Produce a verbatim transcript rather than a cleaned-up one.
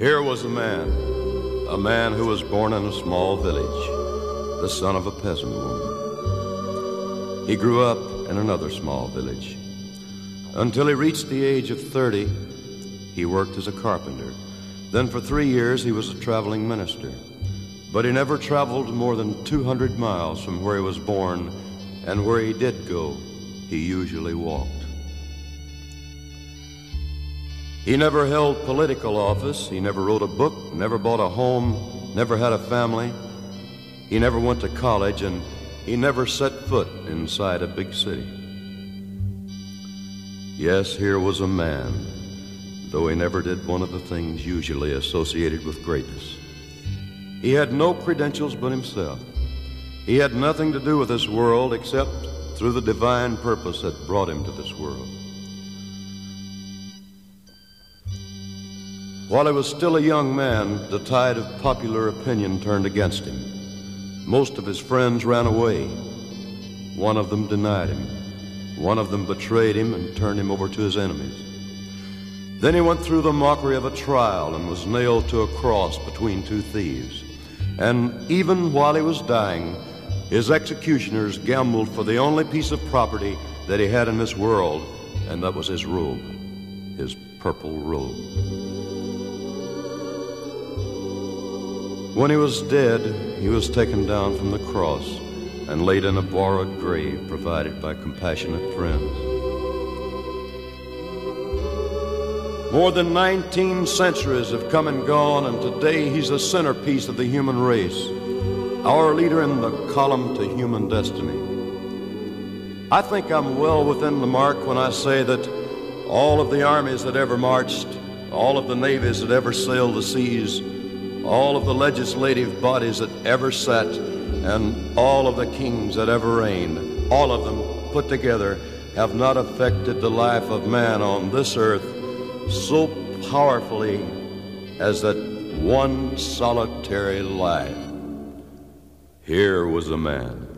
Here was a man, a man who was born in a small village, the son of a peasant woman. He grew up in another small village. Until he reached the age of thirty, he worked as a carpenter. Then for three years he was a traveling minister. But he never traveled more than two hundred miles from where he was born, and where he did go, he usually walked. He never held political office, he never wrote a book, never bought a home, never had a family. He never went to college, and he never set foot inside a big city. Yes, here was a man, though he never did one of the things usually associated with greatness. He had no credentials but himself. He had nothing to do with this world except through the divine purpose that brought him to this world. While he was still a young man, the tide of popular opinion turned against him. Most of his friends ran away. One of them denied him. One of them betrayed him and turned him over to his enemies. Then he went through the mockery of a trial and was nailed to a cross between two thieves. And even while he was dying, his executioners gambled for the only piece of property that he had in this world, and that was his robe, his purple robe. When he was dead, he was taken down from the cross and laid in a borrowed grave provided by compassionate friends. More than nineteen centuries have come and gone, and today he's a centerpiece of the human race, our leader in the column to human destiny. I think I'm well within the mark when I say that all of the armies that ever marched, all of the navies that ever sailed the seas, all of the legislative bodies that ever sat, and all of the kings that ever reigned, all of them put together have not affected the life of man on this earth so powerfully as that one solitary life. Here was a man